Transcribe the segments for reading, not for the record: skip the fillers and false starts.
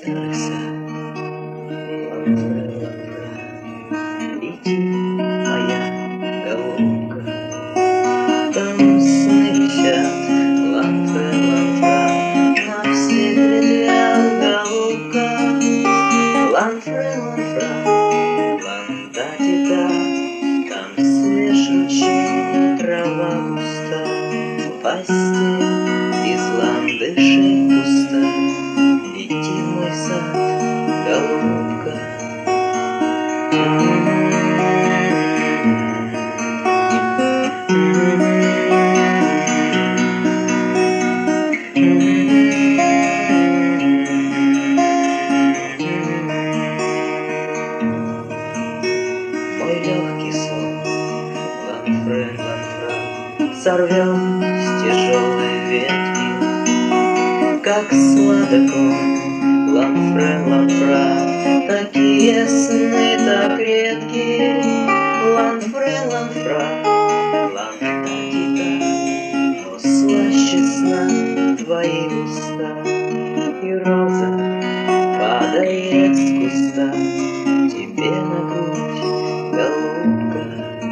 старый сад. Ланфре, ланфре, лети, моя голубка. Там сны висят, ланфре, ланфре, на всех ветвях голубка. Ланфре, ланфре, лан-та-ти-та, там свежечная трава густа, постель из ландышей пуста. Иди в мой сад, голубка. Мой легкий сон, ланфре, ланфре, сорвем с тяжелой ветки, как сладок он, ланфре, ланфре, такие сны так редкие. Ланфре, ланфре, лан-та-ти-та, но слаще сна твои уста, и роза падает с куста тебе на грудь, голубка.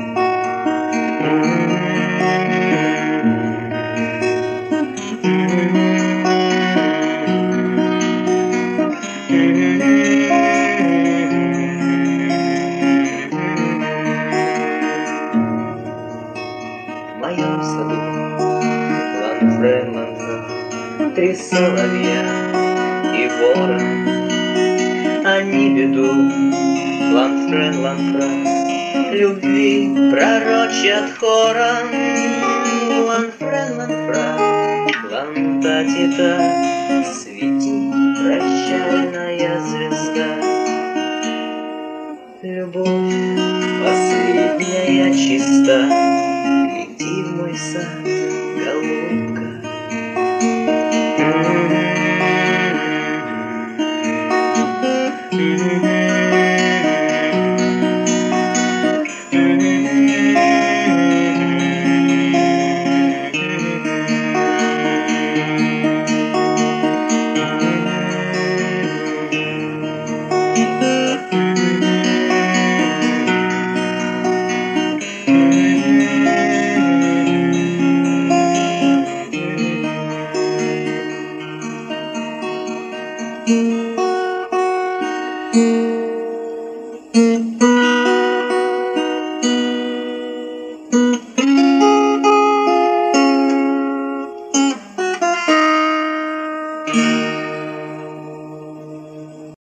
В моем саду, ланфре, ланфре, три соловья и ворон, они ведут, ланфре, ланфре, любви пророчат хором. Ланфре, ланфре, лан-та-ти-та, свети, прощальная звезда. Любовь последняя чиста, лети в мой сад, голубка.